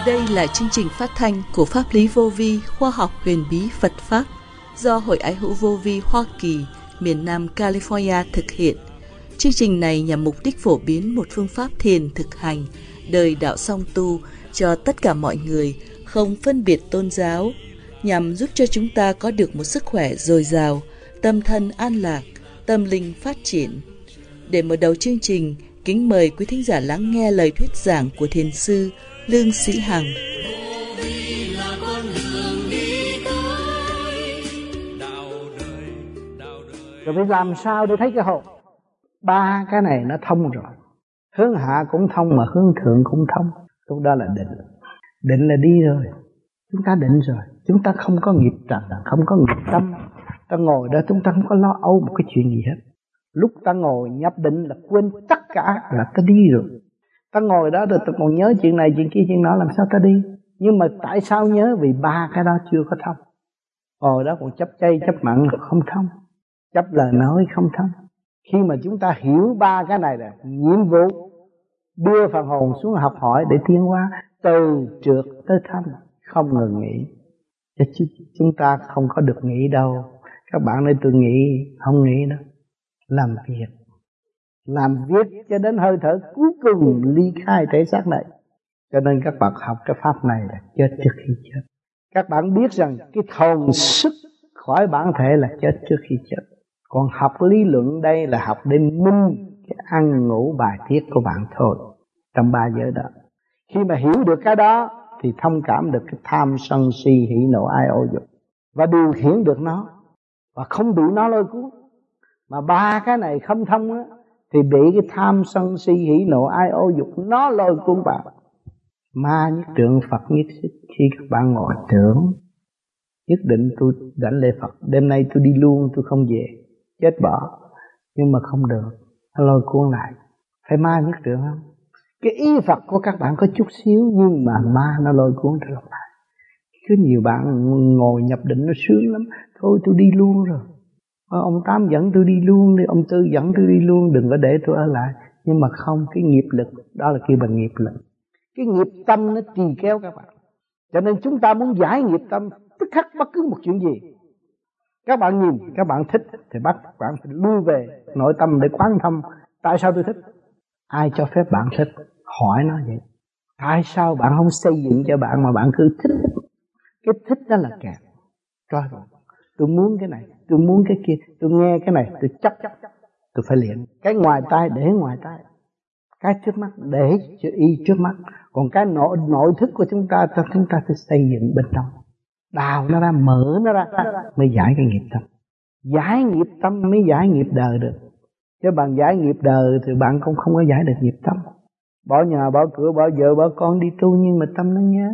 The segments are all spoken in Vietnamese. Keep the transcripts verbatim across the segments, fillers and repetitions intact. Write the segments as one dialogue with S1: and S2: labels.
S1: Đây là chương trình phát thanh của Pháp lý vô vi, khoa học huyền bí Phật Pháp do Hội Ái hữu vô vi Hoa Kỳ, miền Nam California thực hiện. Chương trình này nhằm mục đích phổ biến một phương pháp thiền thực hành, đời đạo song tu cho tất cả mọi người, không phân biệt tôn giáo, nhằm giúp cho chúng ta có được một sức khỏe dồi dào, tâm thân an lạc, tâm linh phát triển. Để mở đầu chương trình, kính mời quý thính giả lắng nghe lời thuyết giảng của Thiền sư Lương Sĩ Hằng.
S2: Rồi phải làm sao để thấy cái hồn? Ba cái này nó thông rồi. Hướng hạ cũng thông mà hướng thượng cũng thông. Lúc đó là định. Định là đi rồi. Chúng ta định rồi. Chúng ta không có nghiệp trần, không có nghiệp tâm. Ta ngồi đó chúng ta không có lo âu một cái chuyện gì hết. Lúc ta ngồi nhập định là quên tất cả, là ta đi rồi. Ta ngồi đó rồi ta còn nhớ chuyện này, chuyện kia, chuyện đó, làm sao ta đi? Nhưng mà tại sao nhớ? Vì ba cái đó chưa có thông. Ngồi đó còn chấp chay, chấp mặn không thông. Chấp lời nói không thông. Khi mà chúng ta hiểu ba cái này là nhiệm vụ đưa phần hồn xuống học hỏi để tiến hóa từ trượt tới thanh, không ngừng nghỉ. Chứ chúng ta không có được nghỉ đâu. Các bạn nói tôi nghĩ, không nghĩ đâu. Làm việc. Làm việc cho đến hơi thở cuối cùng ly khai thể xác này. Cho nên các bạn học cái pháp này là chết trước khi chết. Các bạn biết rằng cái hồn sức khỏi bản thể là chết trước khi chết. Còn học lý luận đây là học để minh cái ăn ngủ bài tiết của bạn thôi. Trong ba giới đó. Khi mà hiểu được cái đó thì thông cảm được cái tham sân si hỉ nộ ái ố dục. Và điều khiển được nó. Và không bị nó lôi cuốn. Mà ba cái này không thông á thì bị cái tham sân si hỉ nộ ái ố dục nó lôi cuốn bạn. Ma nhất trượng Phật nhất xích. Khi các bạn ngồi tưởng nhất định tôi đảnh lễ Phật, đêm nay tôi đi luôn, tôi không về, chết bỏ. Nhưng mà không được, nó lôi cuốn lại. Phải ma nhất trượng không? Cái ý Phật của các bạn có chút xíu, nhưng mà ma nó lôi cuốn trở lại. Cứ nhiều bạn ngồi nhập định nó sướng lắm. Thôi tôi đi luôn rồi, ông Tám dẫn tôi đi luôn đi, ông Tư dẫn tôi đi luôn, đừng có để tôi ở lại. Nhưng mà không, cái nghiệp lực, đó là kêu bằng nghiệp lực. Cái nghiệp tâm nó trì kéo các bạn. Cho nên chúng ta muốn giải nghiệp tâm tức khắc bất cứ một chuyện gì. Các bạn nhìn, các bạn thích thì bắt các bạn phải lui về nội tâm để quán thâm. Tại sao tôi thích? Ai cho phép bạn thích? Hỏi nó vậy. Tại sao bạn không xây dựng cho bạn mà bạn cứ thích? Cái thích đó là kẹt. Rồi, tôi muốn cái này, tôi muốn cái kia, tôi nghe cái này, tôi chấp, tôi phải luyện. Cái ngoài tai để ngoài tai, cái trước mắt để cho y trước mắt. Còn cái nội, nội thức của chúng ta, chúng ta phải xây dựng bên trong. Đào nó ra, mở nó ra, mới giải cái nghiệp tâm. Giải nghiệp tâm mới giải nghiệp đời được. Chứ bạn giải nghiệp đời thì bạn cũng không có giải được nghiệp tâm. Bỏ nhà, bỏ cửa, bỏ vợ, bỏ con đi tu, nhưng mà tâm nó nhớ.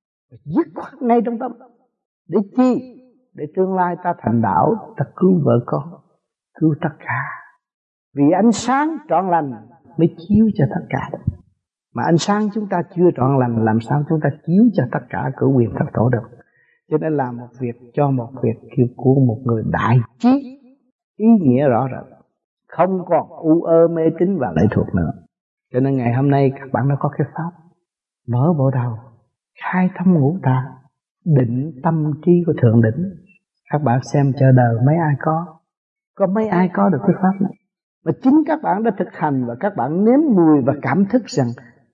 S2: Dứt khoát ngay trong tâm. Để chi? Để tương lai ta thành đạo, ta cứu vợ con, cứu tất cả. Vì ánh sáng trọn lành mới chiếu cho tất cả. Mà ánh sáng chúng ta chưa trọn lành, làm sao chúng ta chiếu cho tất cả cửu quyền thất tổ được? Cho nên làm một việc cho một việc kêu của một người đại trí, ý nghĩa rõ rệt, không còn u ơ mê tín và lệ thuộc nữa. Cho nên ngày hôm nay các bạn đã có cái pháp mở bộ đầu, khai thông ngũ tạng, định tâm trí của thượng đỉnh. Các bạn xem chờ đời mấy ai có, có mấy ai có được cái pháp này. Mà chính các bạn đã thực hành và các bạn nếm mùi và cảm thức rằng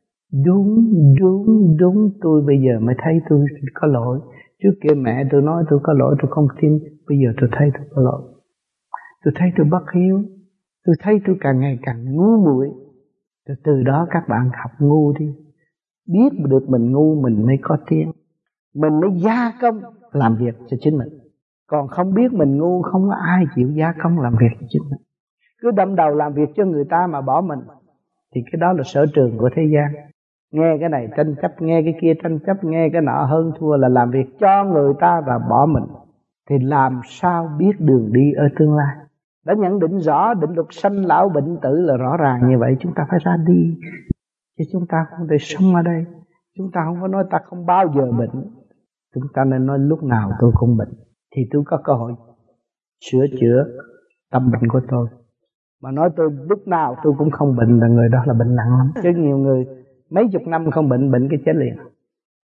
S2: đúng, đúng, đúng, tôi bây giờ mới thấy tôi có lỗi. Trước kia mẹ tôi nói tôi có lỗi, tôi không tin. Bây giờ tôi thấy tôi có lỗi. Tôi thấy tôi bất hiếu. Tôi thấy tôi càng ngày càng ngu muội. Từ từ đó các bạn học ngu đi. Biết được mình ngu mình mới có tiếng. Mình mới gia công làm việc cho chính mình. Còn không biết mình ngu, không có ai chịu gia công làm việc cho chính mình. Cứ đâm đầu làm việc cho người ta mà bỏ mình, thì cái đó là sở trường của thế gian. Nghe cái này tranh chấp, nghe cái kia tranh chấp, nghe cái nọ hơn thua là làm việc cho người ta và bỏ mình. Thì làm sao biết đường đi ở tương lai? Đã nhận định rõ định luật sanh lão bệnh tử là rõ ràng như vậy, chúng ta phải ra đi. Chứ chúng ta không thể sống ở đây. Chúng ta không có nói ta không bao giờ bệnh. Chúng ta nên nói lúc nào tôi cũng bệnh, thì tôi có cơ hội sửa chữa tâm bệnh của tôi. Mà nói tôi lúc nào tôi cũng không bệnh là người đó là bệnh nặng lắm. Chứ nhiều người mấy chục năm không bệnh, bệnh cái chết liền.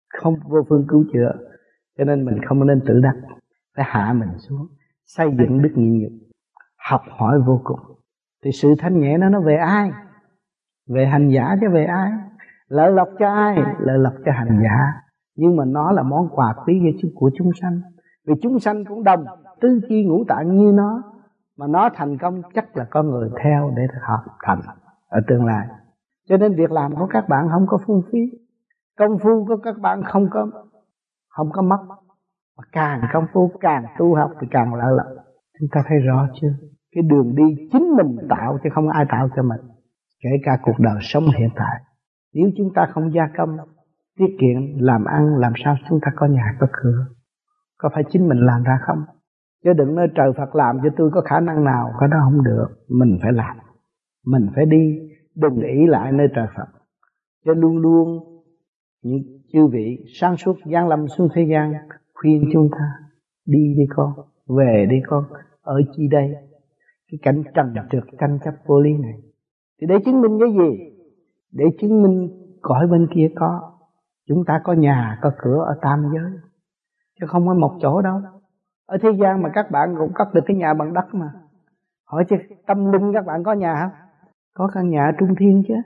S2: không vô phương cứu chữa. Cho nên mình không nên tự đắc, phải hạ mình xuống, xây dựng đức nhịn nhục, học hỏi vô cùng. Thì sự thanh nhẹ đó nó về ai? Về hành giả chứ về ai? Lợi lộc cho ai? Lợi lộc cho hành giả. Nhưng mà nó là món quà quý của chúng sanh. Vì chúng sanh cũng đồng tứ chi ngũ tạng như nó, mà nó thành công chắc là có người theo để học thành ở tương lai. Cho nên việc làm của các bạn không có phung phí, công phu của các bạn không có không có mất. Mà càng công phu, càng tu học thì càng lợi lộc. Chúng ta thấy rõ chưa? Cái đường đi chính mình tạo chứ không ai tạo cho mình. Kể cả cuộc đời sống hiện tại, nếu chúng ta không gia công, tiết kiệm, làm ăn, làm sao chúng ta có nhà có cửa? Có phải chính mình làm ra không? Chứ đừng nói trời Phật làm cho tôi có khả năng nào, cái đó không được. Mình phải làm, mình phải đi, đừng ỷ lại nơi trời Phật. Cho luôn luôn những chư vị sáng suốt giáng lâm xuống thế gian khuyên chúng ta đi đi con, về đi con, ở chi đây? Cái cảnh trần trượt tranh chấp vô lý này thì để chứng minh cái gì? Để chứng minh cõi bên kia có, chúng ta có nhà có cửa ở tam giới, chứ không có một chỗ đâu. Ở thế gian mà các bạn cũng cất được cái nhà bằng đất mà. Hỏi chứ tâm linh các bạn có nhà không? Có căn nhà ở Trung Thiên chứ.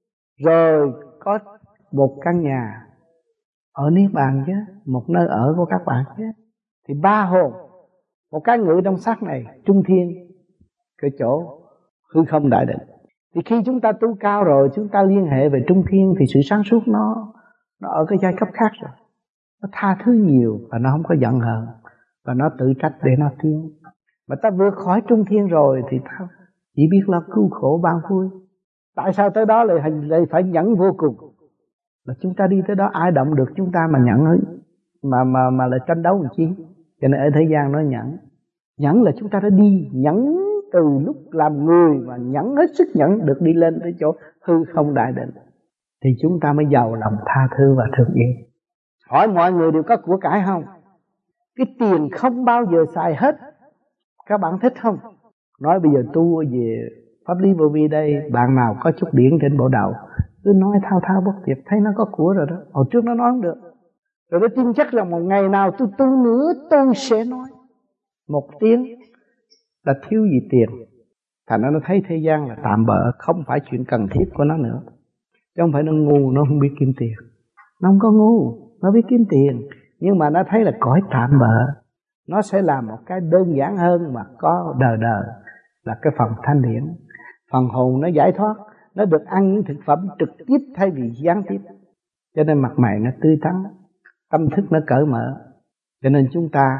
S2: Rồi có một căn nhà ở Niết Bàn chứ, một nơi ở của các bạn chứ. Thì ba hồn, một cái ngự trong xác này, Trung Thiên, cái chỗ hư không đại định. Thì khi chúng ta tu cao rồi, chúng ta liên hệ về Trung Thiên thì sự sáng suốt nó nó ở cái giai cấp khác rồi. Nó tha thứ nhiều và nó không có giận hờn và nó tự trách để nó tiến. Mà ta vượt khỏi Trung Thiên rồi thì ta chỉ biết lo cứu khổ ban vui. Tại sao tới đó lại, lại phải nhẫn vô cùng? Là chúng ta đi tới đó ai động được chúng ta mà nhẫn ấy, mà mà mà lại tranh đấu làm chi? Cho nên ở thế gian nó nhẫn. Nhẫn là chúng ta đã đi nhẫn từ lúc làm người mà nhẫn hết sức nhẫn được đi lên tới chỗ hư không đại định. Thì chúng ta mới giàu lòng tha thứ và thương yêu. Hỏi mọi người đều có của cải không? Cái tiền không bao giờ xài hết. Các bạn thích không? Nói bây giờ tu về pháp lý vô vi đây, bạn nào có chút điển trên bộ đầu cứ nói thao thao bất tuyệt, thấy nó có của rồi đó. Hồi trước nó nói không được, rồi nó tin chắc rằng một ngày nào tôi tu nữa tôi sẽ nói. Một tiếng là thiếu gì tiền. Thành ra nó thấy thế gian là tạm bợ, không phải chuyện cần thiết của nó nữa. Chứ không phải nó ngu, nó không biết kiếm tiền. Nó không có ngu, nó biết kiếm tiền. Nhưng mà nó thấy là cõi tạm bợ, nó sẽ làm một cái đơn giản hơn mà có đời đời, là cái phần thanh điển. Phần hồn nó giải thoát, nó được ăn những thực phẩm trực tiếp thay vì gián tiếp. Cho nên mặt mày nó tươi tắn, tâm thức nó cởi mở. Cho nên chúng ta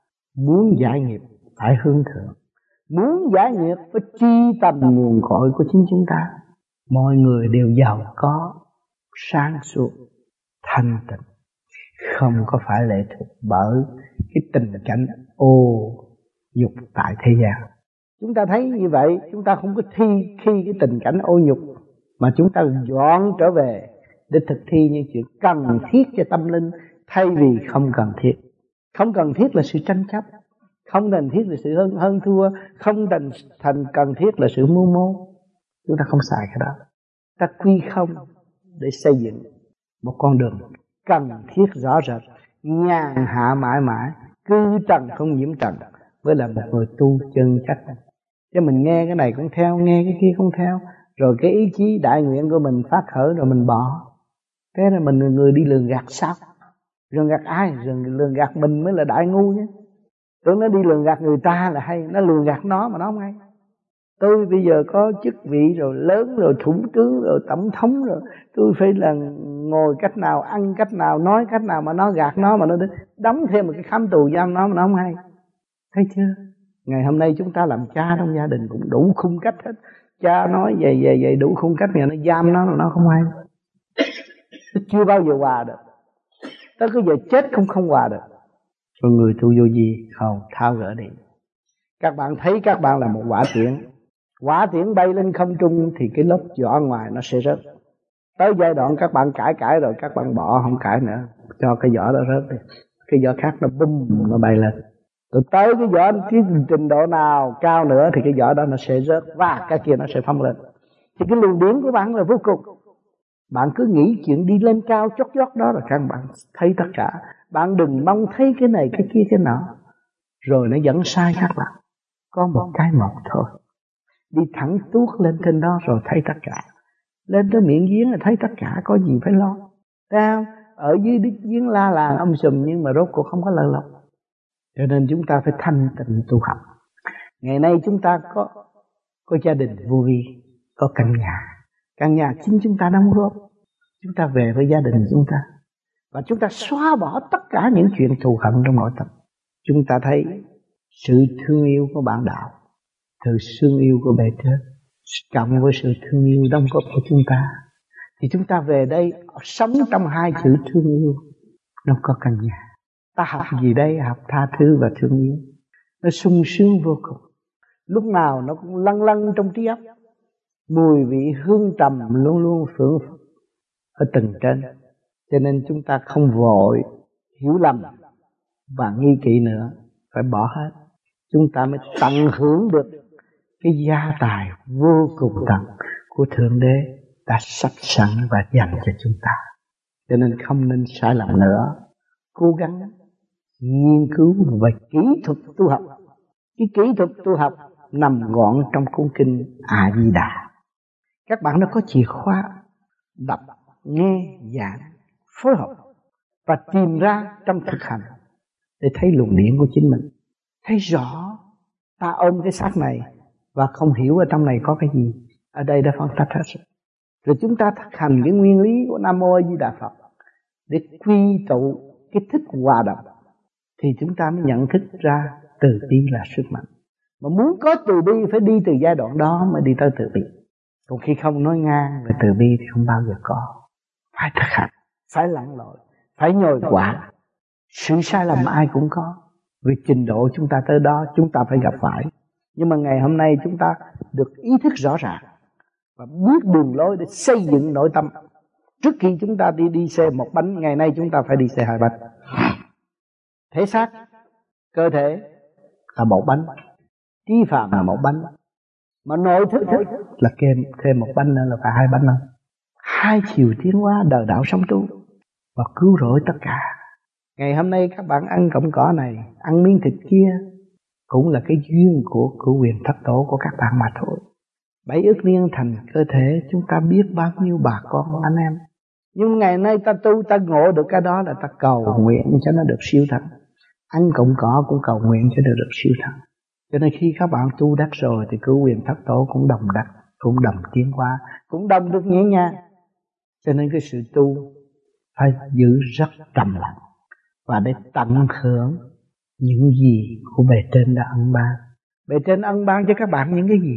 S2: muốn giải nghiệp phải hướng thượng. Muốn giải nghiệp phải truy tầm nguồn cội của chính chúng ta. Mọi người đều giàu có, sáng suốt, thanh tịnh, không có phải lệ thuộc bởi cái tình cảnh ô nhục tại thế gian. Chúng ta thấy như vậy, chúng ta không có thi khi cái tình cảnh ô nhục, mà chúng ta dọn trở về để thực thi những chuyện cần thiết cho tâm linh thay vì không cần thiết. Không cần thiết là sự tranh chấp, không cần thiết là sự hơn hơn thua, không thành thành cần thiết là sự mưu mô. Chúng ta không xài cái đó. Ta quy không để xây dựng một con đường cần thiết rõ rệt, nhàn hạ mãi mãi, cư trần không nhiễm trần, với là một người tu chân chắc. Chứ mình nghe cái này cũng theo, nghe cái kia không theo, rồi cái ý chí đại nguyện của mình phát khởi rồi mình bỏ. Thế là mình là người đi lường gạt sao? Lường gạt ai? Lường, lường gạt mình mới là đại ngu nhé. Tưởng nó đi lường gạt người ta là hay, nó lường gạt nó mà nó không hay. Tôi bây giờ có chức vị rồi, lớn rồi, thủ tướng rồi, tổng thống rồi, tôi phải là ngồi cách nào, ăn cách nào, nói cách nào mà nó gạt nó, mà nó đóng thêm một cái khám tù giam nó mà nó không hay. Thấy chưa? Ngày hôm nay chúng ta làm cha trong gia đình cũng đủ khung cách hết. Cha nói vậy vậy vậy đủ khung cách, mà nó giam nó là nó không hay. Nó chưa bao giờ hòa được. Tới cái giờ chết không không hòa được. Rồi người tu vô gì không thao gỡ đi. Các bạn thấy các bạn là một quả tiễn. Quả tiễn bay lên không trung thì cái lớp vỏ ngoài nó sẽ rớt. Tới giai đoạn các bạn cãi cãi rồi các bạn bỏ không cãi nữa, cho cái vỏ đó rớt đi. Cái vỏ khác nó bum nó bay lên. Rồi tới cái vỏ cái trình độ nào cao nữa thì cái vỏ đó nó sẽ rớt và cái kia nó sẽ phóng lên. Thì cái luồng điển của bạn là vô cùng. Bạn cứ nghĩ chuyện đi lên cao chót vót đó là các bạn thấy tất cả. Bạn đừng mong thấy cái này cái kia cái nọ rồi nó dẫn sai các bạn. Có một cái một thôi. Đi thẳng tuốt lên trên đó rồi thấy tất cả. Lên tới miệng giếng là thấy tất cả, có gì phải lo. Thấy không? Ở dưới đít giếng la làng âm sùm nhưng mà rốt cuộc không có lơ lọc. Cho nên chúng ta phải thanh tịnh tu học. Ngày nay chúng ta có có gia đình vô vi, có căn nhà. Căn nhà chính chúng ta đóng góp. Chúng ta về với gia đình chúng ta. Và chúng ta xóa bỏ tất cả những chuyện thù hận trong nội tâm. Chúng ta thấy sự thương yêu của bạn đạo, sự thương yêu của bề trên, cộng với sự thương yêu đóng góp của chúng ta, thì chúng ta về đây sống trong hai chữ thương yêu. Nó có căn nhà. Ta học gì đây? Học tha thứ và thương yêu. Nó sung sướng vô cùng. Lúc nào nó cũng lăn lăn trong trí óc. Mùi vị hương trầm luôn luôn phưởng phất ở tầng trên. Cho nên chúng ta không vội hiểu lầm và nghi kỵ nữa, phải bỏ hết. Chúng ta mới tận hưởng được cái gia tài vô cùng tận của Thượng Đế đã sắp sẵn và dành cho chúng ta. Cho nên không nên sai lầm nữa. Cố gắng nghiên cứu về kỹ thuật tu học. Cái kỹ thuật tu học nằm gọn trong cuốn kinh A Di Đà. Các bạn nó có chìa khóa đọc, nghe, giảng, phối hợp và tìm ra trong thực hành để thấy luồng điển của chính mình. Thấy rõ ta ôm cái xác này và không hiểu ở trong này có cái gì. Ở đây đã phân tách hết rồi. Rồi chúng ta thực hành cái nguyên lý của Nam Mô A Di Đà Phật để quy tụ cái thích hòa đồng, thì chúng ta mới nhận thức ra từ bi là sức mạnh. Mà muốn có từ bi phải đi từ giai đoạn đó mới đi tới từ bi. Còn khi không nói ngang về từ bi thì không bao giờ có. Phải thực hành, phải lặn lội, phải nhồi quả. Sự sai lầm ai cũng có. Vì trình độ chúng ta tới đó chúng ta phải gặp phải. Nhưng mà ngày hôm nay chúng ta được ý thức rõ ràng và biết đường lối để xây dựng nội tâm. Trước khi chúng ta đi đi xe một bánh, ngày nay chúng ta phải đi xe hai bánh. Thể xác, cơ thể là một bánh, trí phàm là một bánh, mà nội thức là thêm thêm một bánh nữa là phải hai bánh nữa. Hai chiều tiến hóa đời đạo sống tu và cứu rỗi tất cả. Ngày hôm nay các bạn ăn cọng cỏ này, ăn miếng thịt kia cũng là cái duyên của của quyền thất tổ của các bạn mà thôi. Bảy ức niên thành cơ thể, chúng ta biết bao nhiêu bà con anh em. Nhưng ngày nay ta tu, ta ngộ được cái đó là ta cầu nguyện cho nó được siêu thành. Ăn cọng cỏ cũng cầu nguyện cho nó được siêu thành. Cho nên khi các bạn tu đắc rồi thì cứu quyền thất tổ cũng đồng đắc, cũng đồng tiến hóa, cũng đồng được nhẹ nhàng. Cho nên cái sự tu phải giữ rất trầm lặng và để tận hưởng những gì của bề trên đã ân ban. Bề trên ân ban cho các bạn những cái gì?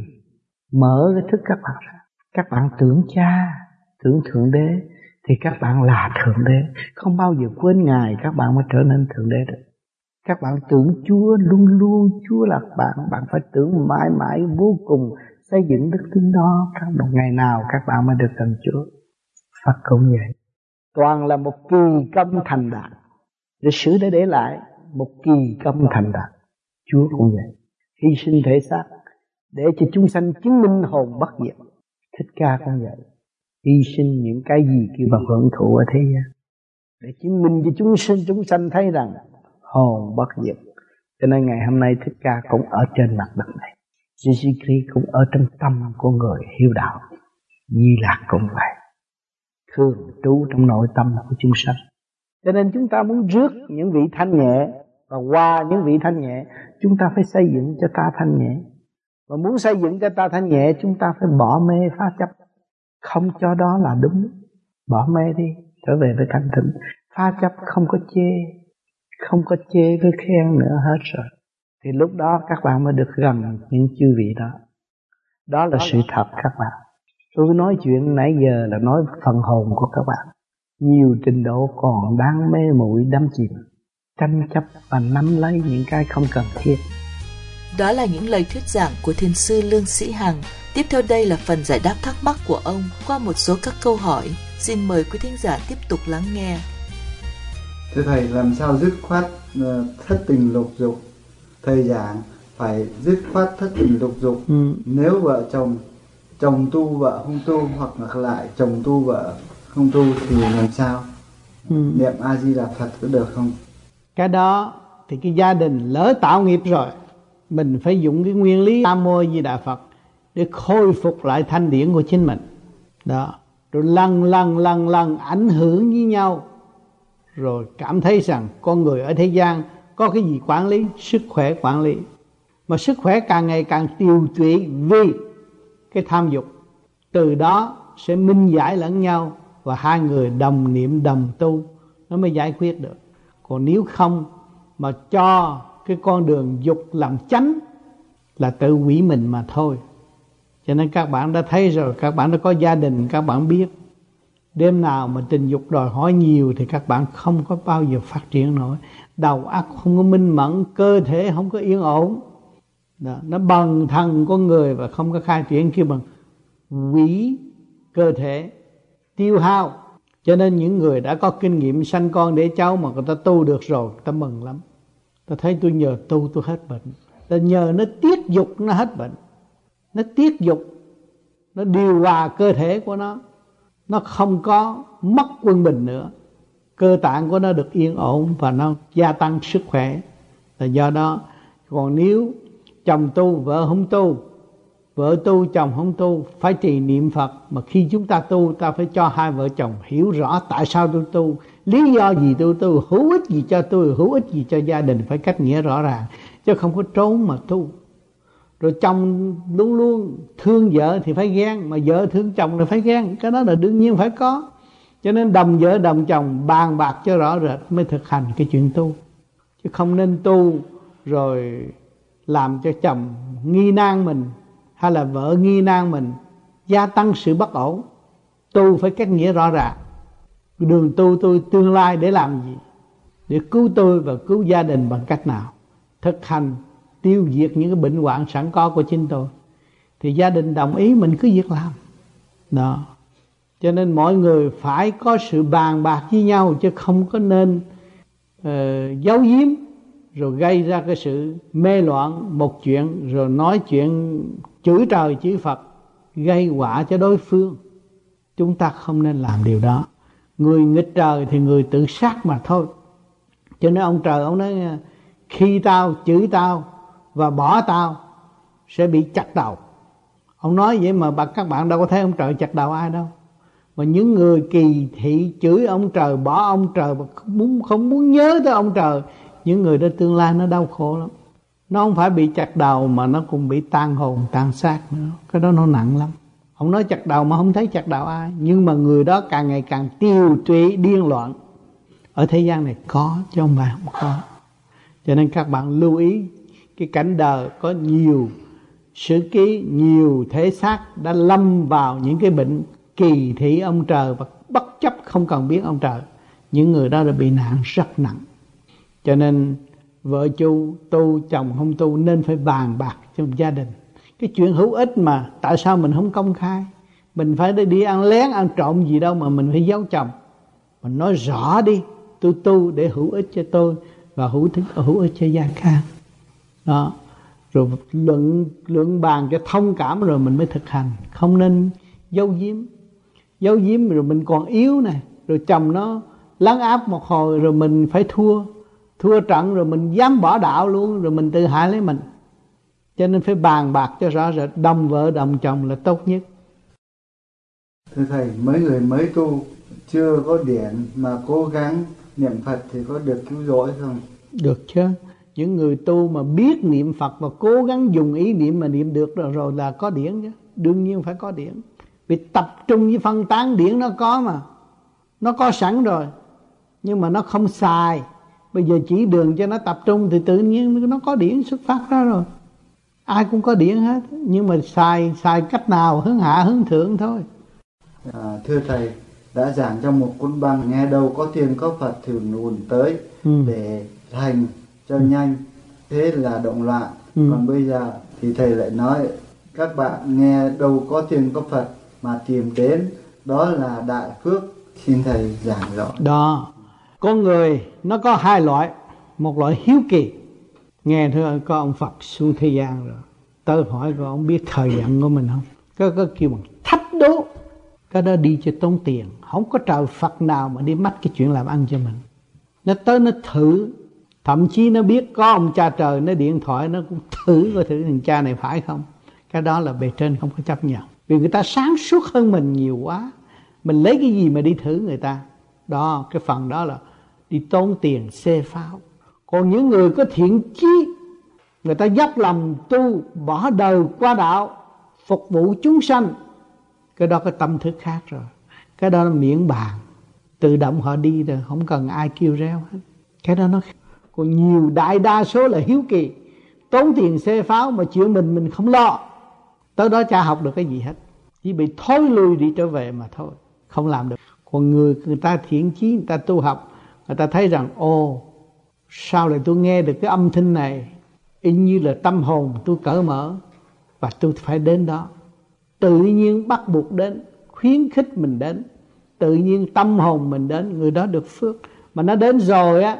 S2: Mở cái thức các bạn ra. Các bạn tưởng cha, tưởng Thượng Đế thì các bạn là Thượng Đế. Không bao giờ quên Ngài các bạn mới trở nên Thượng Đế được. Các bạn tưởng Chúa, luôn luôn Chúa là bạn. Bạn phải tưởng mãi mãi vô cùng xây dựng đức tin đó. Một ngày nào các bạn mới được gần Chúa. Phật cũng vậy. Toàn là một kỳ công thành đạt. Lịch sử đã để lại một kỳ công thành đạt. Chúa cũng vậy. Hy sinh thể xác để cho chúng sanh chứng minh hồn bất diệt. Thích Ca cũng vậy. Hy sinh những cái gì kêu bằng hưởng thụ ở thế gian để chứng minh cho chúng sinh chúng sanh thấy rằng hồn bất diệt. Cho nên ngày hôm nay Thích Ca cũng ở trên mặt đất này, Jesus Christ cũng ở trong tâm của người hiếu đạo, Di Lạc cũng vậy, thường trú trong nội tâm của chúng sanh. Cho nên chúng ta muốn rước những vị thanh nhẹ và qua những vị thanh nhẹ, chúng ta phải xây dựng cho ta thanh nhẹ. Và muốn xây dựng cho ta thanh nhẹ, chúng ta phải bỏ mê phá chấp. Không cho đó là đúng. Bỏ mê đi, trở về với thanh tịnh. Phá chấp không có chê, không có chê với khen nữa hết rồi. Thì lúc đó các bạn mới được gần những chư vị đó. Đó là sự thật các bạn. Tôi nói chuyện nãy giờ là nói phần hồn của các bạn. Nhiều trình độ còn đang mê muội đắm chìm, tranh chấp và nắm lấy những cái không cần thiết.
S1: Đó là những lời thuyết giảng của Thiền sư Lương Sĩ Hằng. Tiếp theo đây là phần giải đáp thắc mắc của ông qua một số các câu hỏi. Xin mời quý thính giả tiếp tục lắng nghe.
S3: Thưa Thầy, làm sao dứt khoát thất tình lục dục? Thầy giảng phải dứt khoát thất tình lục dục. Ừ. Nếu vợ chồng, chồng tu vợ không tu, hoặc ngược lại chồng tu vợ không tu thì làm sao?
S2: Ừ.
S3: Niệm A Di Đà Phật có được không?
S2: Cái đó thì cái gia đình lỡ tạo nghiệp rồi, mình phải dùng cái nguyên lý Nam Mô A Di Đà Phật để khôi phục lại thanh điển của chính mình. Đó, rồi lần lần lần lần ảnh hưởng với nhau, rồi cảm thấy rằng con người ở thế gian có cái gì quản lý? Sức khỏe quản lý. Mà sức khỏe càng ngày càng tiêu tụy vì cái tham dục. Từ đó sẽ minh giải lẫn nhau, và hai người đồng niệm đồng tu nó mới giải quyết được. Còn nếu không mà cho cái con đường dục làm chánh là tự hủy mình mà thôi. Cho nên các bạn đã thấy rồi, các bạn đã có gia đình, các bạn biết đêm nào mà tình dục đòi hỏi nhiều thì các bạn không có bao giờ phát triển nổi. Đầu óc không có minh mẫn, cơ thể không có yên ổn. Đó, nó bần thần con người và không có khai triển, kêu bằng hủy cơ thể, tiêu hao. Cho nên những người đã có kinh nghiệm sanh con để cháu mà người ta tu được rồi, người ta mừng lắm. Ta thấy tôi nhờ tu tôi hết bệnh. Ta nhờ nó tiết dục nó hết bệnh. Nó tiết dục, nó điều hòa cơ thể của nó, nó không có mất quân bình nữa. Cơ tạng của nó được yên ổn và nó gia tăng sức khỏe. Là do đó. Còn nếu chồng tu, vợ không tu, vợ tu, chồng không tu, phải trì niệm Phật. Mà khi chúng ta tu, ta phải cho hai vợ chồng hiểu rõ tại sao tôi tu, lý do gì tôi tu, hữu ích gì cho tôi, hữu ích gì cho gia đình, phải cách nghĩa rõ ràng, chứ không có trốn mà tu. Rồi chồng luôn luôn thương vợ thì phải ghen, mà vợ thương chồng thì phải ghen. Cái đó là đương nhiên phải có. Cho nên đồng vợ đồng chồng bàn bạc cho rõ rệt mới thực hành cái chuyện tu. Chứ không nên tu rồi làm cho chồng nghi nan mình, hay là vợ nghi nan mình, gia tăng sự bất ổn. Tu phải cách nghĩa rõ ràng. Đường tu tôi tương lai để làm gì? Để cứu tôi và cứu gia đình bằng cách nào? Thực hành tiêu diệt những cái bệnh hoạn sẵn có của chính tôi, thì gia đình đồng ý mình cứ việc làm. Đó. Cho nên mọi người phải có sự bàn bạc với nhau, chứ không có nên uh, giấu giếm rồi gây ra cái sự mê loạn một chuyện, rồi nói chuyện chửi trời chửi Phật, gây họa cho đối phương. Chúng ta không nên làm điều đó. Người nghịch trời thì người tự sát mà thôi. Cho nên ông trời ông nói khi tao chửi tao và bỏ tao sẽ bị chặt đầu. Ông nói vậy mà các bạn đâu có thấy ông trời chặt đầu ai đâu. Mà những người kỳ thị chửi ông trời, bỏ ông trời và không muốn, không muốn nhớ tới ông trời, những người đó tương lai nó đau khổ lắm. Nó không phải bị chặt đầu mà nó cũng bị tan hồn tan xác nữa. Cái đó nó nặng lắm. Ông nói chặt đầu mà không thấy chặt đầu ai. Nhưng mà người đó càng ngày càng tiêu tụy điên loạn. Ở thế gian này có, chứ không phải không có. Cho nên các bạn lưu ý, cái cảnh đời có nhiều sử ký, nhiều thể xác đã lâm vào những cái bệnh kỳ thị ông trời và bất chấp không cần biết ông trời. Những người đó đã bị nạn rất nặng. Cho nên vợ chu tu, chồng không tu nên phải bàn bạc trong gia đình. Cái chuyện hữu ích mà tại sao mình không công khai? Mình phải đi ăn lén, ăn trộm gì đâu mà mình phải giấu chồng. Mình nói rõ đi, tôi tu để hữu ích cho tôi và hữu ích, hữu ích cho gia can. Đó. Rồi luận, luận bàn cho thông cảm rồi mình mới thực hành. Không nên giấu giếm. Giấu giếm rồi mình còn yếu nè. Rồi chồng nó lấn áp một hồi rồi mình phải thua. Thua trận rồi mình dám bỏ đạo luôn, rồi mình tự hại lấy mình. Cho nên phải bàn bạc cho rõ rệt, đồng vợ đồng chồng là tốt nhất.
S3: Thưa Thầy, mấy người mới tu chưa có điển mà cố gắng niệm Phật thì có được cứu rỗi không?
S2: Được chứ. Những người tu mà biết niệm Phật và cố gắng dùng ý niệm mà niệm được rồi, rồi là có điển chứ. Đương nhiên phải có điển. Vì tập trung với phân tán điển nó có mà. Nó có sẵn rồi. Nhưng mà nó không xài. Bây giờ chỉ đường cho nó tập trung thì tự nhiên nó có điển xuất phát ra rồi. Ai cũng có điển hết. Nhưng mà xài, xài cách nào, hướng hạ hướng thượng thôi.
S3: À, thưa Thầy, đã giảng trong một cuốn băng nghe đâu có thiên có Phật thì nguồn tới ừ. để hành cho ừ. nhanh, thế là động loạn. Ừ. Còn bây giờ thì Thầy lại nói các bạn nghe đâu có thiên có Phật mà tìm đến, đó là đại phước. Xin Thầy giảng rõ.
S2: Đó, con người nó có hai loại. Một loại hiếu kỳ. Nghe thưa có ông Phật xuống thế gian rồi, tớ hỏi có ông biết thời giận của mình không? Có, có kêu bằng thách đố. Cái đó đi cho tốn tiền. Không có trời Phật nào mà đi mách cái chuyện làm ăn cho mình. Nó tới nó thử. Thậm chí nó biết có ông cha trời, nó điện thoại nó cũng thử coi thử thằng cha này phải không. Cái đó là bề trên không có chấp nhận. Vì người ta sáng suốt hơn mình nhiều quá. Mình lấy cái gì mà đi thử người ta. Đó, cái phần đó là đi tốn tiền xê pháo. Còn những người có thiện chí, người ta dốc lòng tu, bỏ đời qua đạo, phục vụ chúng sanh, cái đó cái tâm thức khác rồi. Cái đó là miễn bàn, tự động họ đi rồi, không cần ai kêu reo hết. Cái đó nó còn nhiều, đại đa số là hiếu kỳ, tốn tiền xê pháo mà chuyện mình mình không lo. Tới đó cha học được cái gì hết, chỉ bị thối lui đi trở về mà thôi, không làm được. Còn người người ta thiện chí, người ta tu học, người ta thấy rằng ồ, sao lại tôi nghe được cái âm thanh này, y như là tâm hồn tôi cởi mở, và tôi phải đến đó. Tự nhiên bắt buộc đến, khuyến khích mình đến, tự nhiên tâm hồn mình đến, người đó được phước. Mà nó đến rồi á,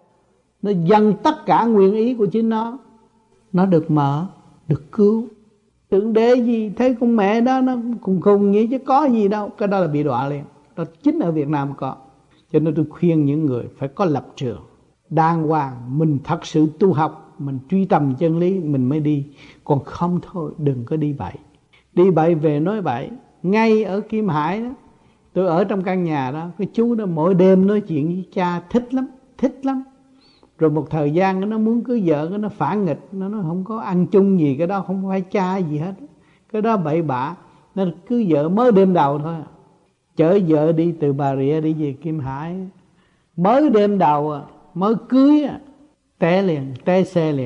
S2: nó dâng tất cả nguyện ý của chính nó, nó được mở, được cứu. Tưởng đế gì, thấy con mẹ đó nó cùng cùng vậy chứ có gì đâu. Cái đó là bị đọa liền. Đó chính ở Việt Nam có. Cho nên tôi khuyên những người phải có lập trường đàng hoàng. Mình thật sự tu học, mình truy tầm chân lý, mình mới đi. Còn không thôi, đừng có đi bậy. Đi bậy về nói bậy. Ngay ở Kim Hải đó, tôi ở trong căn nhà đó, cái chú đó mỗi đêm nói chuyện với cha thích lắm, thích lắm. Rồi một thời gian nó muốn cưới vợ, nó phản nghịch, nó nói không có ăn chung gì, cái đó không phải cha gì hết, cái đó bậy bạ. Nên cưới vợ mới đêm đầu thôi, chở vợ đi từ Bà Rịa đi về Kim Hải, mới đêm đầu mới cưới té liền, té xe liền,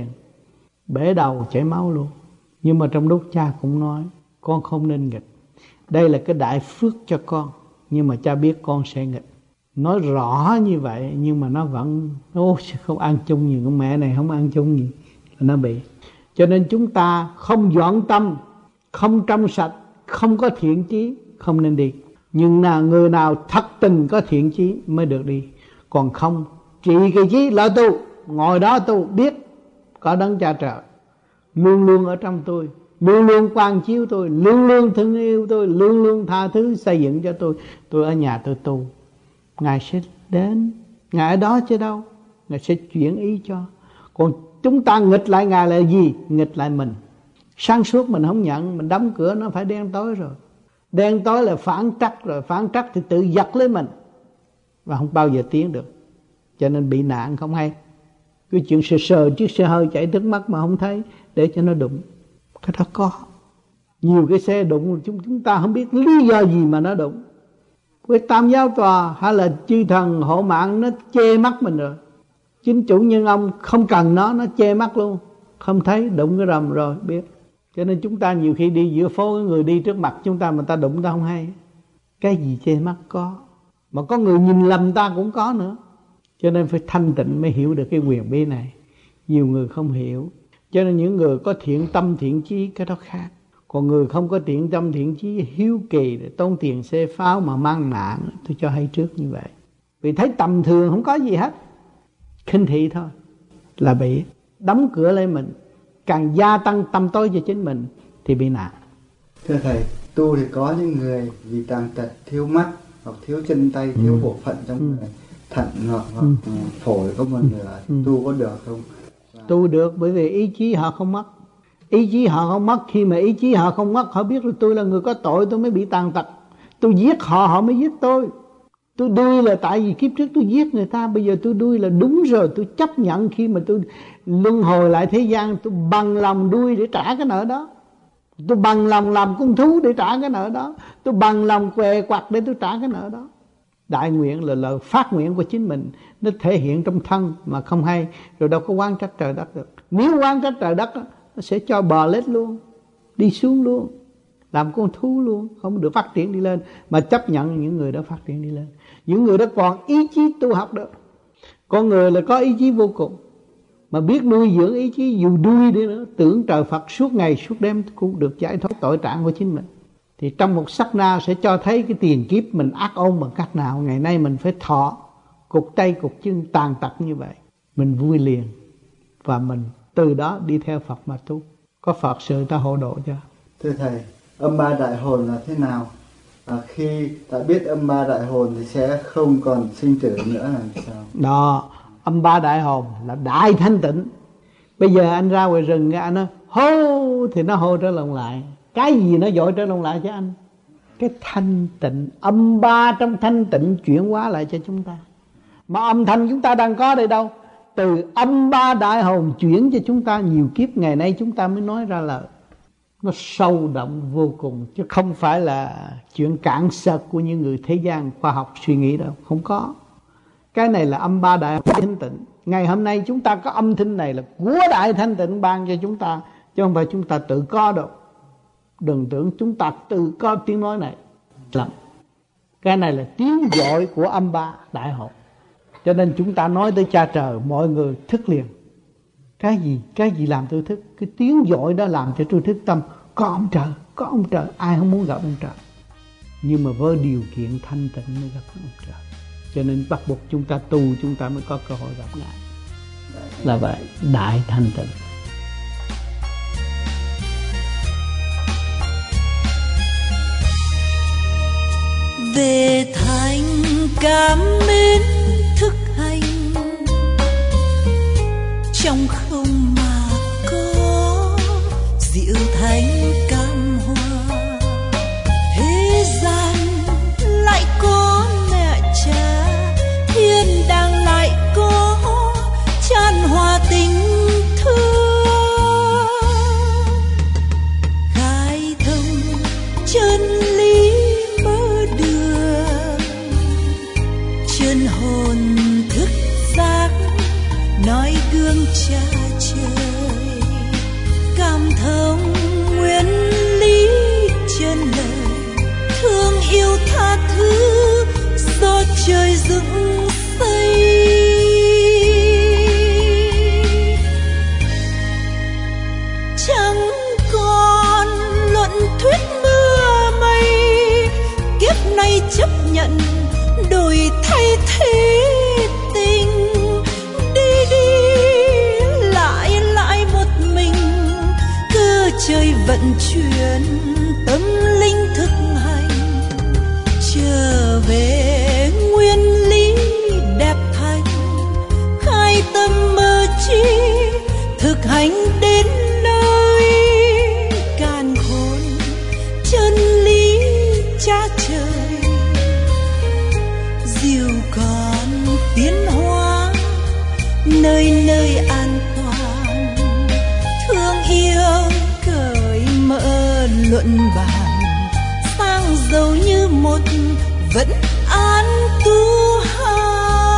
S2: bể đầu chảy máu luôn. Nhưng mà trong lúc cha cũng nói con không nên nghịch, đây là cái đại phước cho con, nhưng mà cha biết con sẽ nghịch. Nói rõ như vậy nhưng mà nó vẫn ô, không ăn chung gì, con mẹ này không ăn chung gì là nó bị. Cho nên chúng ta không dọn tâm, không trong sạch, không có thiện chí, không nên đi. Nhưng là người nào thật tình có thiện chí mới được đi. Còn không, trị cái chí lo tu, ngồi đó tu, biết có đấng cha trời luôn luôn ở trong tôi, luôn luôn quan chiếu tôi, luôn luôn thương yêu tôi, luôn luôn tha thứ xây dựng cho tôi. Tôi ở nhà tôi tu, Ngài sẽ đến, Ngài ở đó chứ đâu, Ngài sẽ chuyển ý cho. Còn chúng ta nghịch lại Ngài là gì? Nghịch lại mình. Sáng suốt mình không nhận, mình đóng cửa nó phải đen tối rồi. Đen tối là phản trắc rồi, phản trắc thì tự giật lấy mình và không bao giờ tiến được. Cho nên bị nạn không hay. Cái chuyện sờ sờ chiếc xe hơi chạy trước mắt mà không thấy, để cho nó đụng. Cái đó có. Nhiều cái xe đụng chúng chúng ta không biết lý do gì mà nó đụng. Với Tam Giáo Tòa hay là chư thần hộ mạng nó che mắt mình rồi. Chính chủ nhân ông không cần nó, nó che mắt luôn. Không thấy, đụng cái rầm rồi biết. Cho nên chúng ta nhiều khi đi giữa phố, người đi trước mặt chúng ta mà ta đụng ta không hay. Cái gì che mắt có. Mà có người nhìn lầm ta cũng có nữa. Cho nên phải thanh tịnh mới hiểu được cái quyền bí này. Nhiều người không hiểu. Cho nên những người có thiện tâm thiện chí cái đó khác. Còn người không có thiện tâm thiện chí, hiếu kỳ để tốn tiền xe pháo mà mang nạn, tôi cho hay trước như vậy. Vì thấy tầm thường không có gì hết, khinh thị thôi là bị đóng cửa lên mình, càng gia tăng tâm tối cho chính mình thì bị nạn.
S3: Thưa Thầy, tu thì có những người vì tàn tật, thiếu mắt hoặc thiếu chân tay, thiếu ừ. bộ phận trong ừ. người, thận hoặc, hoặc ừ. phổi có một nửa, ừ. tu có được không? Và... Tu được bởi vì ý chí họ không mất. Ý chí họ không mất, khi mà ý chí họ không mất, họ biết là tôi là người có tội, tôi mới bị tàn tật. Tôi giết họ, họ mới giết tôi. Tôi đuôi là tại vì kiếp trước tôi giết người ta, bây giờ tôi đuôi là đúng rồi. Tôi chấp nhận khi mà tôi luân hồi lại thế gian, tôi bằng lòng đuôi để trả cái nợ đó. Tôi bằng lòng làm con thú để trả cái nợ đó. Tôi bằng lòng què quặt để tôi trả cái nợ đó. Đại nguyện là lời phát nguyện của chính mình, nó thể hiện trong thân mà không hay, rồi đâu có oán trách trời đất được. Nếu oán trách trời đất, nó sẽ cho bò lết luôn, đi xuống luôn, làm con thú luôn, không được phát triển đi lên. Mà chấp nhận những người đó phát triển đi lên. Những người đó còn ý chí tu học được. Con người là có ý chí vô cùng, mà biết nuôi dưỡng ý chí, dù đuôi đi nữa, tưởng trời Phật suốt ngày suốt đêm cũng được giải thoát tội trạng của chính mình. Thì trong một sát na sẽ cho thấy cái tiền kiếp mình ác ôn bằng cách nào. Ngày nay mình phải thọ cục tay cục chân tàn tật như vậy, mình vui liền, và mình từ đó đi theo Phật mà tu. Có Phật sự ta hộ độ cho. Thưa Thầy, âm ba đại hồn là thế nào? à, khi đã biết âm ba đại hồn thì sẽ không còn sinh tử nữa là sao?
S2: Đó, âm ba đại hồn là đại thanh tịnh. Bây giờ anh ra ngoài rừng anh nói hô thì nó hô trở lộn lại. Cái gì nó dội trở lộn lại cho anh? Cái thanh tịnh, âm ba trong thanh tịnh chuyển hóa lại cho chúng ta. Mà âm thanh chúng ta đang có đây đâu? Từ âm ba đại hồn chuyển cho chúng ta nhiều kiếp, ngày nay chúng ta mới nói ra lời. Nó sâu đậm vô cùng, chứ không phải là chuyện cạn sợt của những người thế gian khoa học suy nghĩ đâu. Không có. Cái này là âm ba đại hồn thanh tịnh. Ngày hôm nay chúng ta có âm thanh này là của đại thanh tịnh ban cho chúng ta, chứ không phải chúng ta tự có đâu. Đừng tưởng chúng ta tự có tiếng nói này. Lắm. Cái này là tiếng gọi của âm ba đại hồn. Cho nên chúng ta nói tới cha trời, mọi người thức liền. Cái gì? Cái gì làm tôi thức? Cái tiếng gọi đó làm cho tôi thức tâm. Có ông trời, có ông trời. Ai không muốn gặp ông trời? Nhưng mà với điều kiện thanh tịnh mới gặp ông trời. Cho nên bắt buộc chúng ta tu, chúng ta mới có cơ hội gặp Ngài. Là vậy, đại thanh tịnh.
S4: Về thành cảm mến thức hành, trong không mà có diệu thánh cam hoa. Thế gian lại có mẹ cha, thiên đàng lại có chan hòa tình thương. Khai thông chân lý mở đường, chân hồn thức giác nói gương cha trời. Cảm thông nguyên lý chân lời, thương yêu tha thứ do trời dựng xây. Chẳng còn luận thuyết mưa mây, kiếp này chấp nhận đổi thay thế tình. Đi đi lại lại một mình, cơ trời vận chuyển tâm linh thực hành. Trở về nguyên lý đẹp thành, khai tâm mơ chi thực hành đến nơi. Càn khôn chân lý cha trời, diệu còn tiến hóa nơi nơi an toàn. Thương yêu cởi mở luận bàn, sang giàu như một vẫn an tu hai.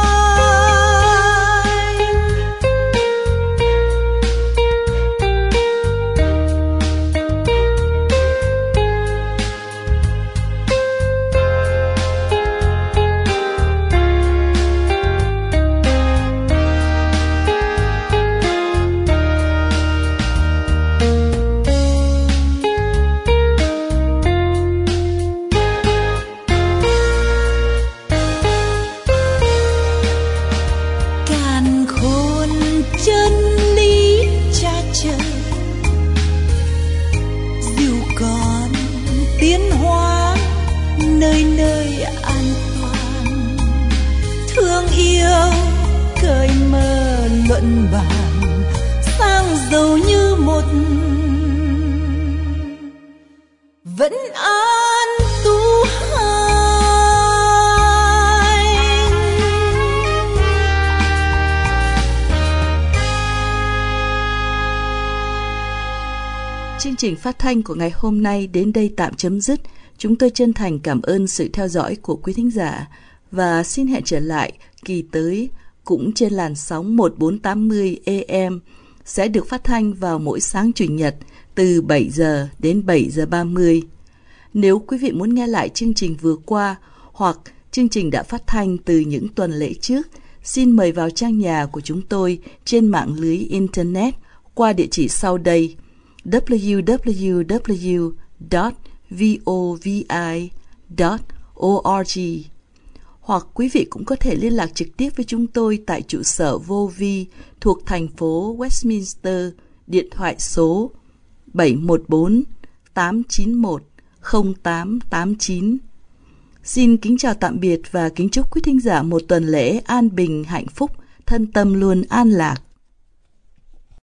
S4: Luận bàn sang giàu như một vẫn an tu hai.
S1: Chương trình phát thanh của ngày hôm nay đến đây tạm chấm dứt. Chúng tôi chân thành cảm ơn sự theo dõi của quý thính giả và xin hẹn trở lại kỳ tới cũng trên làn sóng một nghìn bốn trăm tám mươi A M sẽ được phát thanh vào mỗi sáng Chủ nhật từ bảy giờ đến bảy giờ ba mươi. Nếu quý vị muốn nghe lại chương trình vừa qua hoặc chương trình đã phát thanh từ những tuần lễ trước, xin mời vào trang nhà của chúng tôi trên mạng lưới Internet qua địa chỉ sau đây: w w w chấm vovi chấm org. Hoặc quý vị cũng có thể liên lạc trực tiếp với chúng tôi tại trụ sở vô vi thuộc thành phố Westminster, điện thoại số bảy một bốn tám chín một không tám tám chín. Xin kính chào tạm biệt và kính chúc quý thính giả một tuần lễ an bình hạnh phúc, thân tâm luôn an lạc.